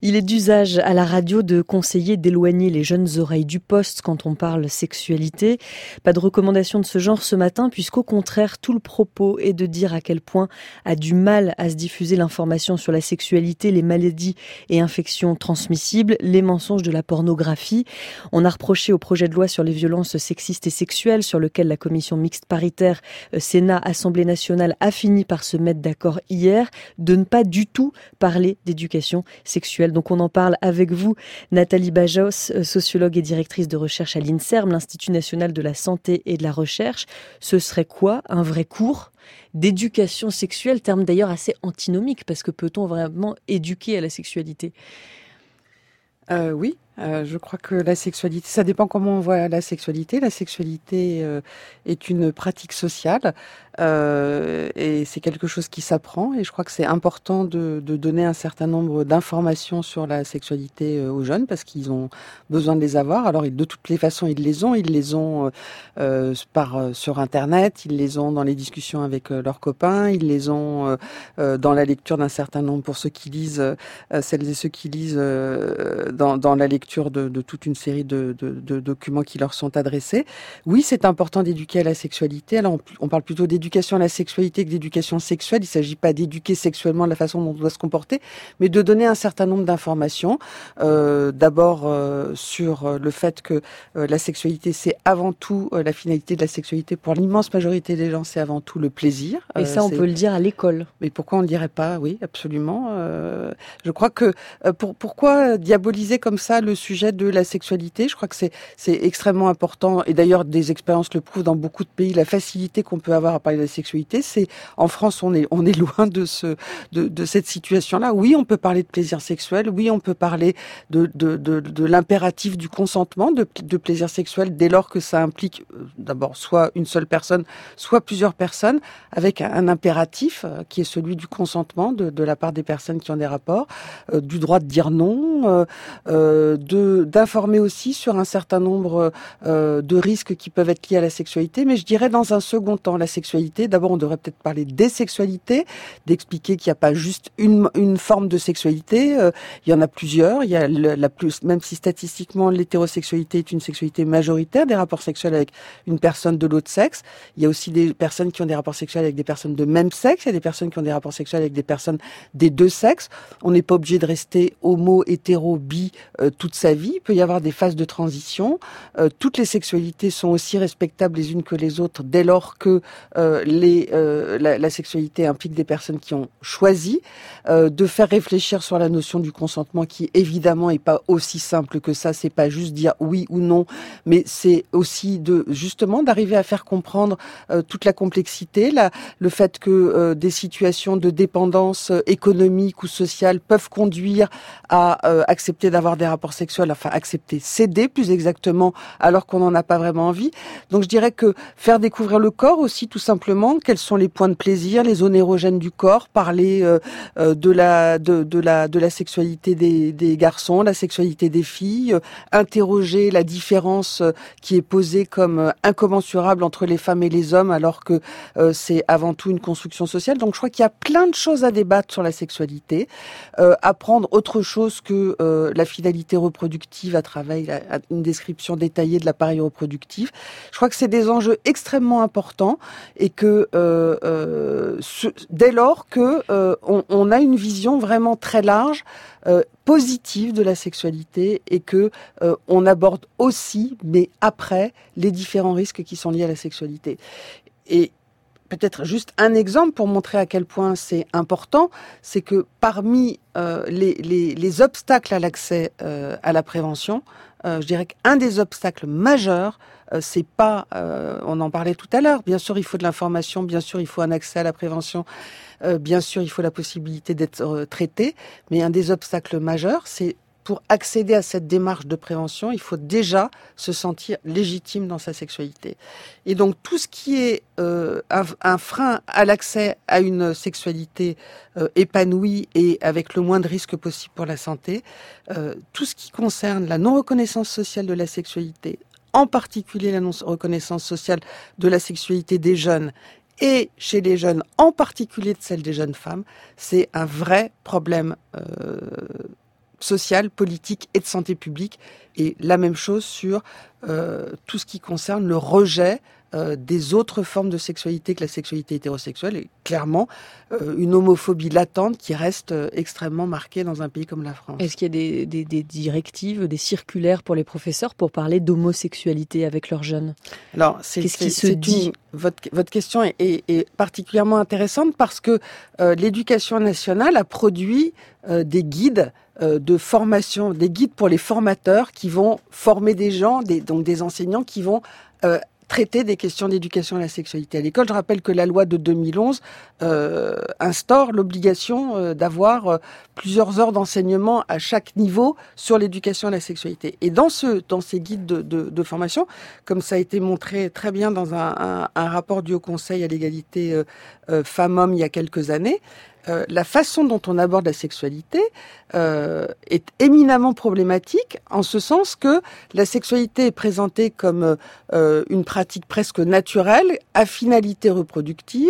Il est d'usage à la radio de conseiller d'éloigner les jeunes oreilles du poste quand on parle sexualité. Pas de recommandation de ce genre ce matin, puisqu'au contraire, tout le propos est de dire à quel point a du mal à se diffuser l'information sur la sexualité, les maladies et infections transmissibles, les mensonges de la pornographie. On a reproché au projet de loi sur les violences sexistes et sexuelles, sur lequel la commission mixte paritaire Sénat-Assemblée nationale a fini par se mettre d'accord hier, de ne pas du tout parler d'éducation sexuelle. Donc on en parle avec vous, Nathalie Bajos, sociologue et directrice de recherche à l'INSERM, l'Institut national de la santé et de la recherche. Ce serait quoi un vrai cours d'éducation sexuelle, terme d'ailleurs assez antinomique, parce que peut-on vraiment éduquer à la sexualité ? Oui, je crois que la sexualité, ça dépend comment on voit la sexualité. La sexualité est une pratique sociale et c'est quelque chose qui s'apprend. Et je crois que c'est important de donner un certain nombre d'informations sur la sexualité aux jeunes parce qu'ils ont besoin de les avoir. Alors de toutes les façons, ils les ont sur Internet, ils les ont dans les discussions avec leurs copains, ils les ont dans la lecture d'un certain nombre, pour ceux qui lisent, celles et ceux qui lisent dans la lecture de toute une série de documents qui leur sont adressés. Oui, c'est important d'éduquer à la sexualité. Alors, on parle plutôt d'éducation à la sexualité que d'éducation sexuelle. Il ne s'agit pas d'éduquer sexuellement de la façon dont on doit se comporter, mais de donner un certain nombre d'informations. D'abord, sur le fait que la sexualité, c'est avant tout, la finalité de la sexualité pour l'immense majorité des gens, c'est avant tout le plaisir. Et ça, on peut le dire à l'école. Mais pourquoi on ne le dirait pas ? Oui, absolument. Je crois que pourquoi diaboliser comme ça le sujet de la sexualité ? Je crois que c'est extrêmement important. Et d'ailleurs, des expériences le prouvent dans beaucoup de pays. La facilité qu'on peut avoir à parler de la sexualité, c'est en France, on est loin de cette situation-là. Oui, on peut parler de plaisir sexuel. Oui, on peut parler de l'impératif du consentement, de plaisir sexuel, dès lors que ça implique d'abord soit une seule personne, soit plusieurs personnes, avec un impératif qui est celui du consentement de la part des personnes qui ont des rapports, du droit de dire non, d'informer aussi sur un certain nombre de risques qui peuvent être liés à la sexualité. Mais je dirais dans un second temps, la sexualité, d'abord on devrait peut-être parler des sexualités, d'expliquer qu'il n'y a pas juste une forme de sexualité, il y en a plusieurs. Il y a même si statistiquement l'hétérosexualité est une sexualité majoritaire, des rapports sexuels avec une personne de l'autre sexe, il y a aussi des personnes qui ont des rapports sexuels avec des personnes de même sexe, il y a des personnes qui ont des rapports sexuels avec des personnes des deux sexes. On n'est pas obligé de rester homo, hétéro, bi toute sa vie. Il peut y avoir des phases de transition. Toutes les sexualités sont aussi respectables les unes que les autres dès lors que la sexualité implique des personnes qui ont choisi de faire réfléchir sur la notion du consentement qui évidemment est pas aussi simple que ça. C'est pas juste dire oui ou non, mais c'est aussi justement d'arriver à faire comprendre toute la complexité, le fait que des situations de dépendance économique ou sociale peuvent conduire à accepter d'avoir des rapports sexuels, enfin accepter, céder plus exactement, alors qu'on n'en a pas vraiment envie. Donc je dirais que faire découvrir le corps aussi, tout simplement, quels sont les points de plaisir, les zones érogènes du corps, parler de la sexualité des garçons, la sexualité des filles, interroger la différence qui est posée comme incommensurable entre les femmes et les hommes, alors que c'est avant tout une construction sociale. Donc je crois qu'il y a plein de choses à débattre sur la sexualité, apprendre autre chose que la finalité reproductive à travers une description détaillée de l'appareil reproductif. Je crois que c'est des enjeux extrêmement importants et que dès lors que on a une vision vraiment très large, positive de la sexualité et que on aborde aussi, mais après, les différents risques qui sont liés à la sexualité. Et peut-être juste un exemple pour montrer à quel point c'est important, c'est que parmi les obstacles à l'accès à la prévention, je dirais qu'un des obstacles majeurs, c'est pas, on en parlait tout à l'heure, bien sûr il faut de l'information, bien sûr il faut un accès à la prévention, bien sûr il faut la possibilité d'être traité, mais un des obstacles majeurs, c'est pour accéder à cette démarche de prévention, il faut déjà se sentir légitime dans sa sexualité. Et donc tout ce qui est un frein à l'accès à une sexualité épanouie et avec le moins de risques possible pour la santé, tout ce qui concerne la non-reconnaissance sociale de la sexualité, en particulier la non-reconnaissance sociale de la sexualité des jeunes, et chez les jeunes, en particulier de celle des jeunes femmes, c'est un vrai problème sociale, politique et de santé publique. Et la même chose sur tout ce qui concerne le rejet des autres formes de sexualité que la sexualité hétérosexuelle, et clairement une homophobie latente qui reste extrêmement marquée dans un pays comme la France. Est-ce qu'il y a des directives, des circulaires pour les professeurs pour parler d'homosexualité avec leurs jeunes? Alors, qu'est-ce qui se dit? Votre question est particulièrement intéressante parce que l'Éducation nationale a produit des guides de formation, des guides pour les formateurs qui vont former des gens, donc des enseignants qui vont traiter des questions d'éducation à la sexualité à l'école. Je rappelle que la loi de 2011 instaure l'obligation d'avoir plusieurs heures d'enseignement à chaque niveau sur l'éducation à la sexualité. Et dans ces guides de formation, comme ça a été montré très bien dans un rapport du Haut Conseil à l'égalité femmes-hommes il y a quelques années, la façon dont on aborde la sexualité est éminemment problématique, en ce sens que la sexualité est présentée comme une pratique presque naturelle, à finalité reproductive,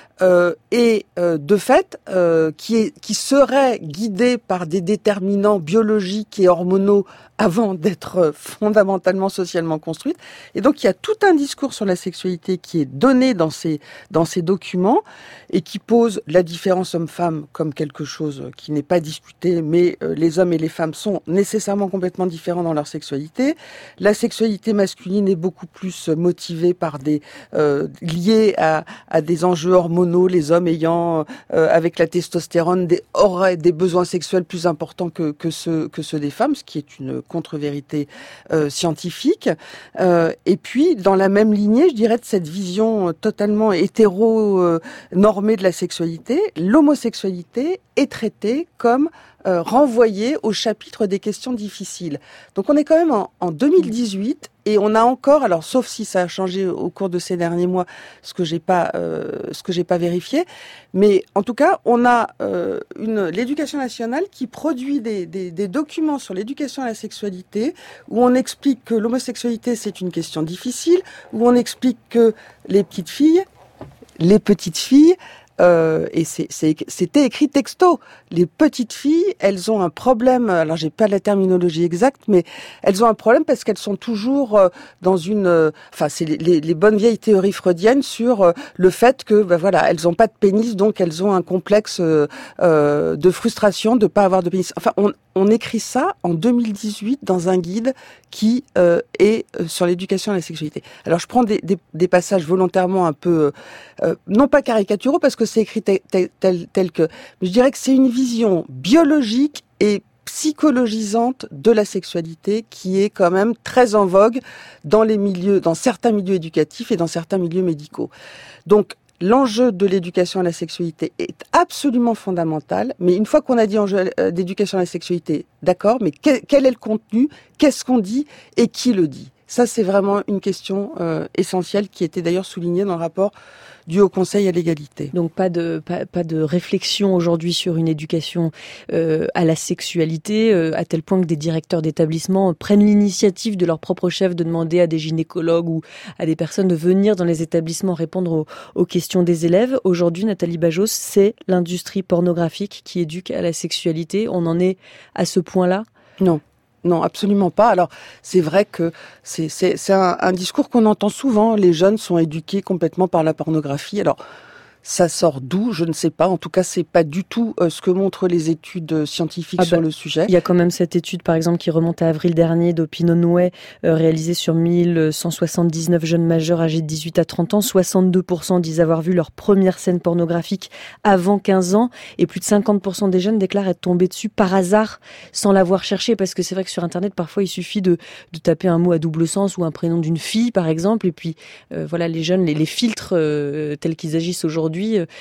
et de fait qui serait guidée par des déterminants biologiques et hormonaux avant d'être fondamentalement socialement construite. Et donc il y a tout un discours sur la sexualité qui est donné dans ces documents et qui pose la différence homme-femme comme quelque chose qui n'est pas discuté, mais les hommes et les femmes sont nécessairement complètement différents dans leur sexualité. La sexualité masculine est beaucoup plus motivée par liée à des enjeux hormonaux, les hommes ayant avec la testostérone auraient des besoins sexuels plus importants que ceux des femmes, ce qui est une contre-vérité scientifique. Et puis, dans la même lignée, je dirais, de cette vision totalement hétéro-normée de la sexualité, l'homosexualité est traitée comme renvoyée au chapitre des questions difficiles. Donc on est quand même en 2018 et on a encore, alors sauf si ça a changé au cours de ces derniers mois, ce que j'ai pas vérifié, mais en tout cas on a l'éducation nationale qui produit des documents sur l'éducation à la sexualité où on explique que l'homosexualité c'est une question difficile, où on explique que les petites filles, et c'était écrit texto. Les petites filles, elles ont un problème. Alors j'ai pas la terminologie exacte, mais elles ont un problème parce qu'elles sont toujours dans c'est les bonnes vieilles théories freudiennes sur le fait que elles ont pas de pénis, donc elles ont un complexe de frustration de pas avoir de pénis. Enfin, on écrit ça en 2018 dans un guide qui est sur l'éducation à la sexualité. Alors je prends des passages volontairement un peu non pas caricaturaux parce que c'est écrit tel que, mais je dirais que c'est une vision biologique et psychologisante de la sexualité qui est quand même très en vogue dans certains milieux éducatifs et dans certains milieux médicaux. Donc l'enjeu de l'éducation à la sexualité est absolument fondamental, mais une fois qu'on a dit enjeu d'éducation à la sexualité, d'accord, mais quel est le contenu, qu'est-ce qu'on dit et qui le dit? Ça, c'est vraiment une question essentielle qui était d'ailleurs soulignée dans le rapport du Haut Conseil à l'égalité. Donc pas de réflexion aujourd'hui sur une éducation à la sexualité, à tel point que des directeurs d'établissements prennent l'initiative de leur propre chef de demander à des gynécologues ou à des personnes de venir dans les établissements répondre aux questions des élèves. Aujourd'hui, Nathalie Bajos, c'est l'industrie pornographique qui éduque à la sexualité. On en est à ce point-là ? Non, absolument pas. Alors, c'est vrai que c'est un discours qu'on entend souvent. Les jeunes sont éduqués complètement par la pornographie. Alors, ça sort d'où? Je ne sais pas. En tout cas, c'est pas du tout ce que montrent les études scientifiques sur le sujet. Il y a quand même cette étude, par exemple, qui remonte à avril dernier d'Opinionway, réalisée sur 1179 jeunes majeurs âgés de 18 à 30 ans. 62% disent avoir vu leur première scène pornographique avant 15 ans. Et plus de 50% des jeunes déclarent être tombés dessus par hasard, sans l'avoir cherché. Parce que c'est vrai que sur Internet, parfois, il suffit de taper un mot à double sens ou un prénom d'une fille, par exemple. Et puis, les jeunes, les filtres tels qu'ils agissent aujourd'hui,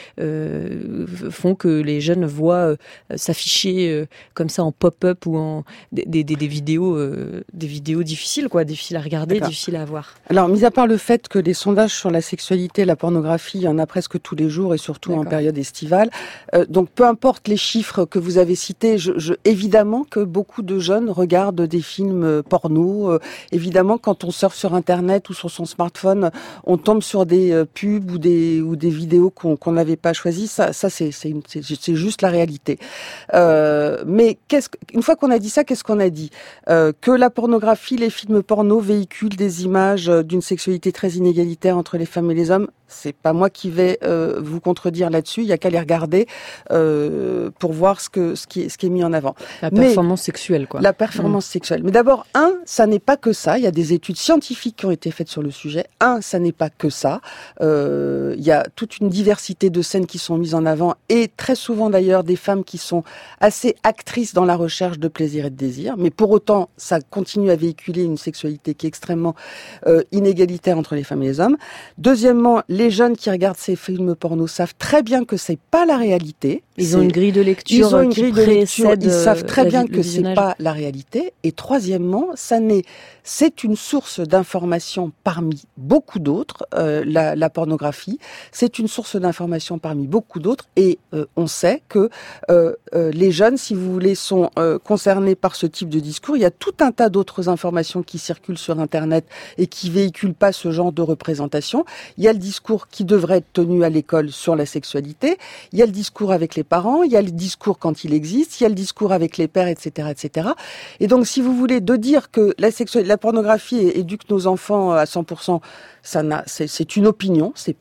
font que les jeunes voient s'afficher comme ça en pop-up ou en des vidéos difficiles, difficiles à regarder, difficiles à voir. Alors, mis à part le fait que les sondages sur la sexualité et la pornographie, il y en a presque tous les jours et surtout en période estivale. Donc, peu importe les chiffres que vous avez cités, évidemment que beaucoup de jeunes regardent des films porno. Évidemment, quand on surfe sur Internet ou sur son smartphone, on tombe sur des pubs ou des vidéos qu'on n'avait pas choisi. Ça c'est juste la réalité. Mais une fois qu'on a dit ça, qu'est-ce qu'on a dit? Que la pornographie, les films porno véhiculent des images d'une sexualité très inégalitaire entre les femmes et les hommes. C'est pas moi qui vais vous contredire là-dessus. Il y a qu'à les regarder pour voir ce qui est mis en avant. La performance sexuelle, quoi. La performance sexuelle. Mais d'abord, ça n'est pas que ça. Il y a des études scientifiques qui ont été faites sur le sujet. Ça n'est pas que ça. Il y a toute une diversité de scènes qui sont mises en avant et très souvent d'ailleurs des femmes qui sont assez actrices dans la recherche de plaisir et de désir. Mais pour autant, ça continue à véhiculer une sexualité qui est extrêmement inégalitaire entre les femmes et les hommes. Deuxièmement, les jeunes qui regardent ces films porno savent très bien que c'est pas la réalité. Ils ont une grille de lecture. Ils ont une grille de lecture. Ils savent très bien que c'est pas la réalité. Et troisièmement, c'est une source d'information parmi beaucoup d'autres. La pornographie, c'est une source d'information parmi beaucoup d'autres. Et on sait que les jeunes, si vous voulez, sont concernés par ce type de discours. Il y a tout un tas d'autres informations qui circulent sur Internet et qui véhiculent pas ce genre de représentation. Il y a le discours qui devrait être tenu à l'école sur la sexualité. Il y a le discours avec les parents. Il y a le discours quand il existe. Il y a le discours avec les pères, etc., etc. Et donc, si vous voulez, de dire que la pornographie éduque nos enfants à 100%, c'est une opinion. C'est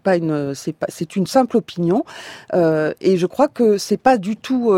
une simple opinion. Et je crois que c'est pas du tout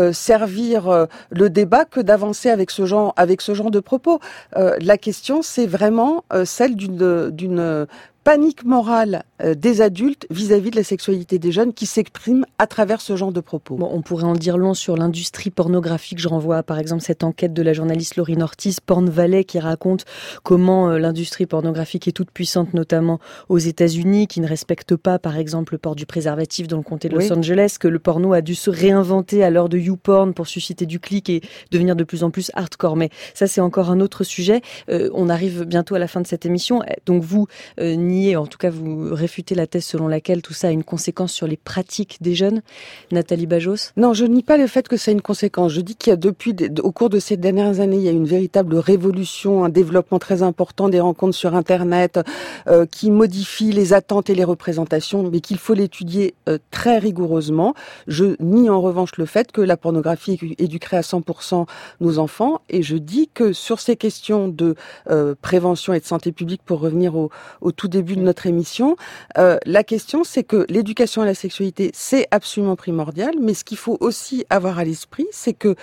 servir le débat que d'avancer avec ce genre de propos. La question, c'est vraiment celle d'une panique morale des adultes vis-à-vis de la sexualité des jeunes qui s'expriment à travers ce genre de propos. Bon, on pourrait en dire long sur l'industrie pornographique. Je renvoie par exemple cette enquête de la journaliste Laurine Ortiz, Porn Valley, qui raconte comment l'industrie pornographique est toute puissante, notamment aux États-Unis, qui ne respecte pas par exemple le port du préservatif dans le comté de Los Angeles, que le porno a dû se réinventer à l'heure de YouPorn pour susciter du clic et devenir de plus en plus hardcore. Mais ça, c'est encore un autre sujet. On arrive bientôt à la fin de cette émission. Donc vous niez, en tout cas vous réfutez la thèse selon laquelle tout ça a une conséquence sur les pratiques des jeunes. Nathalie Bajos? Non, je nie pas le fait que ça a une conséquence. Je dis qu'il y a au cours de ces dernières années, il y a une véritable révolution, un développement très important des rencontres sur Internet qui modifient les attentes et les représentations, mais qu'il faut l'étudier très rigoureusement. Je nie en revanche le fait que la pornographie éduquerait à 100% nos enfants, et je dis que sur ces questions de prévention et de santé publique, pour revenir au tout début de notre émission, la question c'est que l'éducation à la sexualité c'est absolument primordial, mais ce qu'il faut aussi avoir à l'esprit c'est que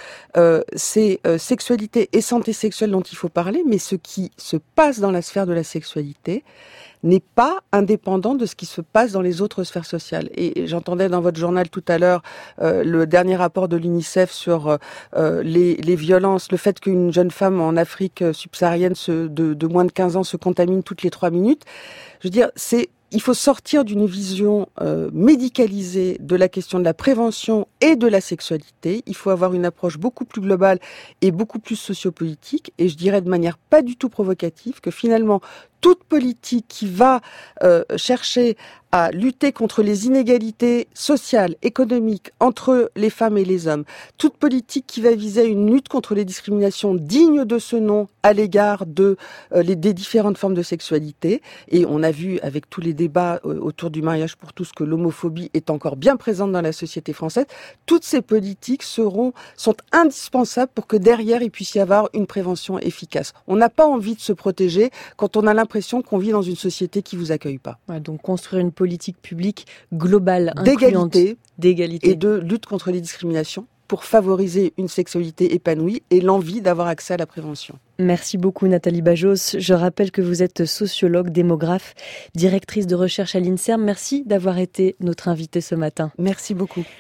c'est sexualité et santé sexuelle dont il faut parler, mais ce qui se passe dans la sphère de la sexualité n'est pas indépendant de ce qui se passe dans les autres sphères sociales. Et j'entendais dans votre journal tout à l'heure le dernier rapport de l'UNICEF sur les violences, le fait qu'une jeune femme en Afrique subsaharienne de moins de 15 ans se contamine toutes les 3 minutes. Je veux dire, il faut sortir d'une vision médicalisée de la question de la prévention et de la sexualité. Il faut avoir une approche beaucoup plus globale et beaucoup plus sociopolitique. Et je dirais de manière pas du tout provocative que finalement, toute politique qui va chercher à lutter contre les inégalités sociales, économiques entre les femmes et les hommes, toute politique qui va viser une lutte contre les discriminations dignes de ce nom à l'égard des différentes formes de sexualité. Et on a vu avec tous les débats autour du mariage pour tous que l'homophobie est encore bien présente dans la société française. Toutes ces politiques sont indispensables pour que derrière il puisse y avoir une prévention efficace. On n'a pas envie de se protéger quand on a l'impression qu'on vit dans une société qui vous accueille pas. Ouais, donc construire une politique publique globale, incluante, d'égalité et de lutte contre les discriminations pour favoriser une sexualité épanouie et l'envie d'avoir accès à la prévention. Merci beaucoup Nathalie Bajos. Je rappelle que vous êtes sociologue, démographe, directrice de recherche à l'INSERM. Merci d'avoir été notre invitée ce matin. Merci beaucoup.